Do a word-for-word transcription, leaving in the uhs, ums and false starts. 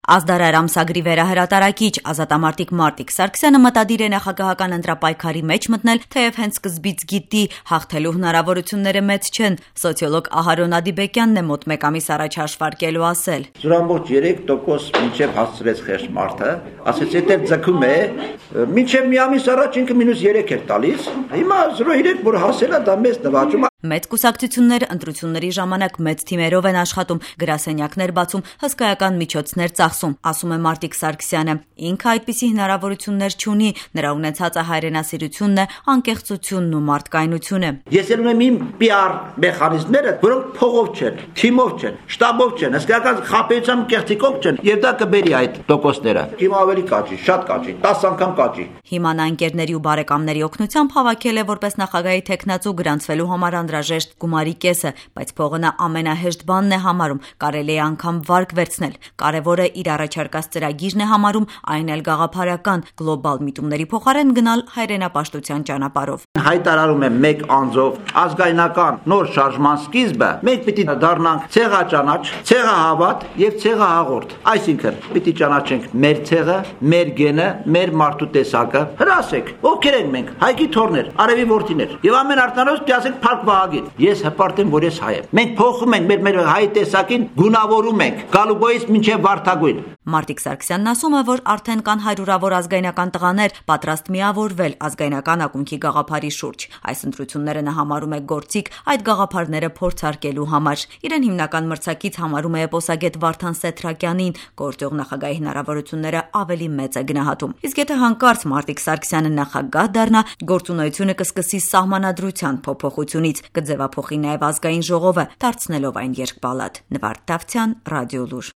Ազդարար ամսագրի վերահրատարակիչ ազատամարտիկ Մարտիկ Սարգսյանը մտադիր է նախագահական ընտրապայքարի մեջ մտնել, թեև հենց սկզբից գիտի հաղթելու հնարավորությունները մեծ չեն։ Սոցիոլոգ Ահարոն Ադիբեկյանն է մոտ մեկ ամիս առաջ հաշվարկելու ասել. Զրամբողջ երեք տոկոս մինչև հասցրեց խեղճ մարդը, ասեց եթե ձգում է, մինչև մի ամիս առաջ ինքը մինուս երեք էր տալիս, հիմա զրո երեք որ հասել է դա մեծ նվաճում է։ Մեծ կուսակցությունները ընտրությունների ժամանակ մեծ թիմերով են աշխատում, գրասենյակներ բացում, հսկայական միջոցներ ծախսում, ասում է Մարտիկ Սարգսյանը։ Ինքը այդպիսի հնարավորություններ չունի, նրա ունեցածը հայրենասիրությունն է, անկեղծությունն ու մարդկայնությունը։ Ես ելնում եմ իմ պի ար մեխանիզմները, որոնք փողով չեն, թիմով չեն, շտաբով չեն, հսկայական խաբեությամբ կեղծիկով չեն, եւ դա կբերի այդ տոկոսները։ Հիմա ավելի կաճի, շատ կաճի, տասը անգամ կաճի։ Հիմա նա ընկերների ու բարեկամների օգնությամբ հավաքել է որպես նախագահի թեկնածու գրանցվելու համար անհրաժեշտ գումարի կեսը, բայց փողը նա ամենահեշտ բանն է համարում, կարելի է անգամ վարկ վերցնել։ Կարևորը իր առաջարկած ծրագիրն է համարում, այն էլ գաղափարական, գլոբալ միտումների փոխարեն գնալ հայրենապաշտության ճանապարհով։ Հայտարարում եմ մեկ անձով ազգայնական նոր շարժման սկիզբը, մենք պիտի դառնանք ցեղաճանաչ, ցեղահավատ եւ ցեղահաղորդ։ Այսինքն պիտի ճանաչենք մեր ցեղը, մեր գենը, մեր մարդու տեսակը։ Հրասեք, ովքեր ենք մենք, հայկի թորներ, արևի որդիներ։ Եվ ամեն արտանոց դասենք Փարք Վահագին։ Ես հպարտեմ, որ ես հայ եմ։ Մենք փոխում ենք մեր մեր հայ տեսակին, գունավորում ենք Գալուբոյից մինչև Վարդագույն։ Մարտիկ Սարգսյանն ասում է, որ արդեն կան հարյուրավոր ազգայնական տղաներ պատրաստ միավորվել ազգայնական ակունքի գաղափարի շուրջ։ Այս ընտրությունները նա համարում է գործիք այդ գաղափարները փորձարկելու համար։ Իրեն հիմնական մրցակից համարում է էպոսագետ Վարդան Սեթրակյանին, գործող նախագահի հնարավորությունները ավելի մեծ է գնահատում։ Իսկ եթե հանկարծ Մարտիկ Սարգսյանը նախագահ դառնա, գործունեությունը կսկսի սահմանադրության փոփոխությունից, կձևափոխի նաև ազգային ժողովը, դարձնելով այն երկպալատ։ Նվարդ Դավթյան, Ռադիոլուր։